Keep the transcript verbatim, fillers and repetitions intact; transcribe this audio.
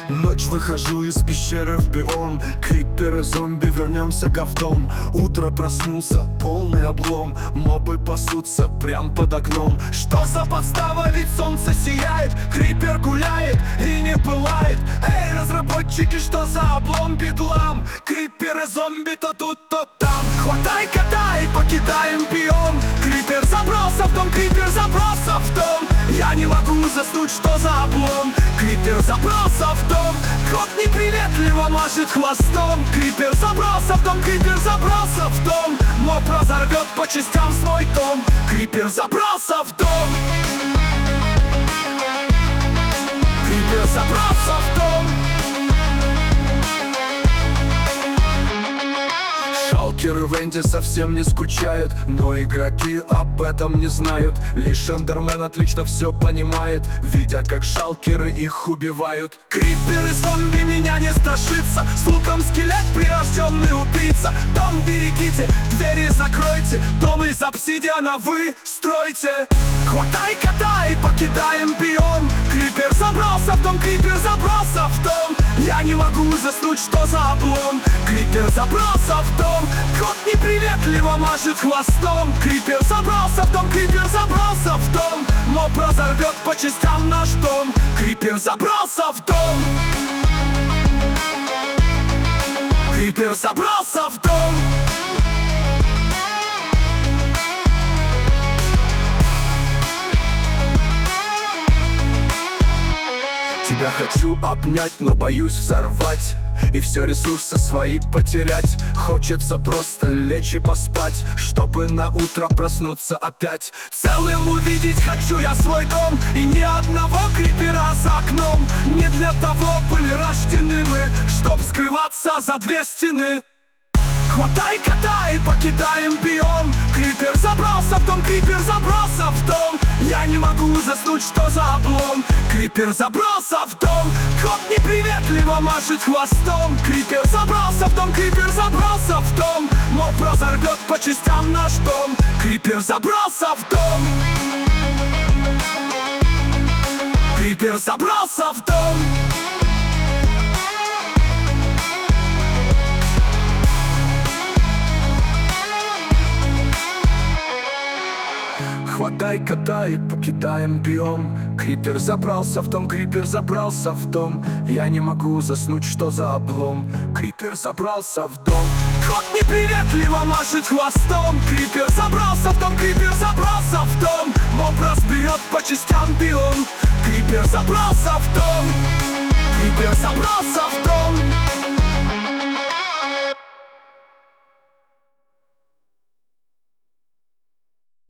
Ночь, выхожу из пещеры в биом. Криперы, зомби, вернемся-ка в дом. Утро, проснулся, полный облом. Мобы пасутся прям под окном. Что за подстава, ведь солнце сияет. Крипер гуляет и не пылает. Эй, разработчики, что за облом, бедлам? Криперы, зомби, то тут, то там. Хватай кота и покидаем биом. Крипер забрался в дом, крипер забрался в дом. Я не могу заснуть, что за облом. Крипер забрался в дом. Кот неприветливо машет хвостом. Крипер забрался в дом, крипер забрался в дом. Моб разорвет по частям свой дом. Крипер забрался в дом. Крипер забрался в дом. Шалкеры в Энде совсем не скучают, но игроки об этом не знают. Лишь Эндермен отлично все понимает, видя, как шалкеры их убивают. Криперы, зомби, меня не страшится. С луком скелет, прирожденный убийца. Дом берегите, двери закройте. Дом из обсидиана вы стройте. Хватай кота и покидаем биом. Крипер забрался в дом, крипер забрался в дом. Я не могу заснуть, что за облом. Крипер забрался в дом. Кот неприветливо машет хвостом. Крипер забрался в дом, крипер забрался в дом. Моб разорвет по частям наш дом. Крипер забрался в дом. Крипер забрался в дом. Тебя хочу обнять, но боюсь взорвать и все ресурсы свои потерять. Хочется просто лечь и поспать, чтобы на утро проснуться опять. Целым увидеть хочу я свой дом, и ни одного крипера за окном. Не для того были рождены мы, чтоб скрываться за две стены. Хватай кота и покидаем биом. Крипер забрался в дом, крипер забрался в дом. Я не могу заснуть, что за облом. Крипер забрался в дом. Кот неприветливо машет хвостом. Крипер забрался в дом, крипер забрался в дом. Моб разорвет по частям наш дом. Крипер забрался в дом. Крипер забрался в дом. Хватай кота и покидаем биом. Крипер забрался в дом, крипер забрался в дом. Я не могу заснуть, что за облом. Крипер забрался в дом. Кот неприветливо машет хвостом. Крипер забрался в дом, крипер забрался в дом. Моб разберет по частям биом. Крипер забрался в дом. Крипер забрался в дом.